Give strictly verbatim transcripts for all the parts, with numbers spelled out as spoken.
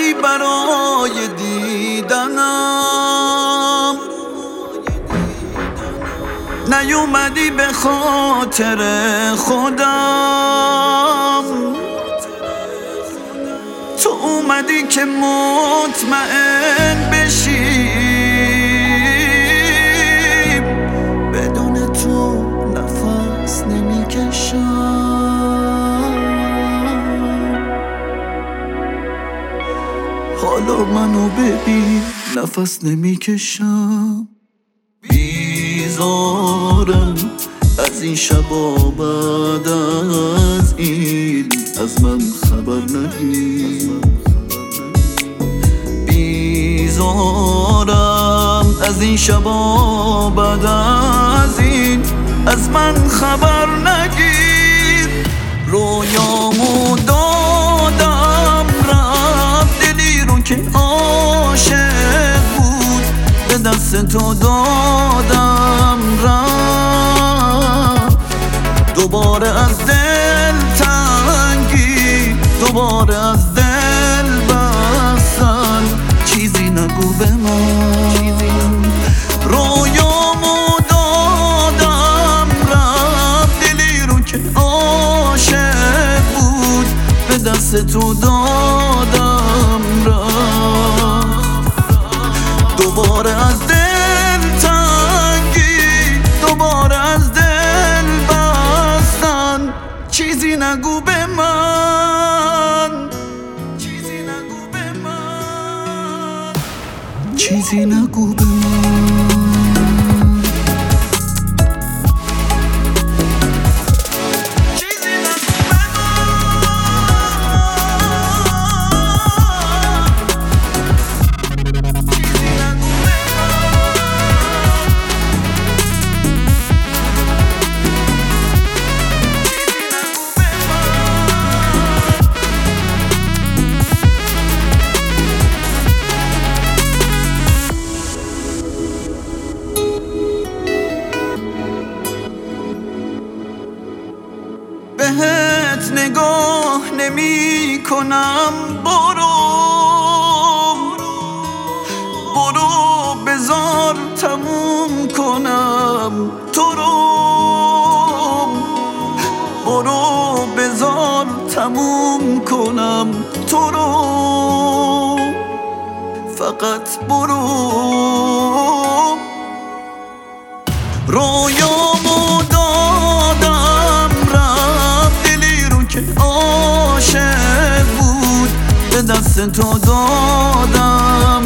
نیومدی برای دیدنم، نیومدی به خاطر خودم، تو اومدی که مطمئن بشی بدون تو نفس نمیکشم. حالا منو ببین نفس نمیکشم. بیزارم از این شبا بعد از این از من خبر نگیر. بیزارم از این شبا بعد از این از من خبر نگیر. رویامو دادم رفت، دلی رو که عاشق بود به دست تو دادم رفت. دوباره از دل تنگی، دوباره از دل بستن، چیزی نگو به من. رویامو دادم رفت، دلی رو که عاشق بود به دست تو دادم رفت. دوباره از دل تنگی، دوباره از دل بستن، چیزی نگو به من، چیزی نگو به من، چیزی نگو به من. بهت نگاه نمی کنم، برو برو بذار تموم کنم تو رو، برو بذار تموم کنم تو رو، فقط برو. رویامو دادم رفت، دلی رو که عاشق بود به دست تو دادم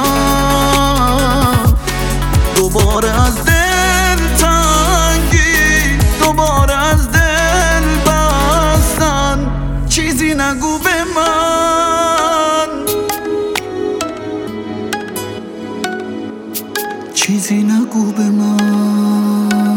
رفت. دوباره از دل تنگی، دوباره از دل بستن، چیزی نگو به من، چیزی نگو به من.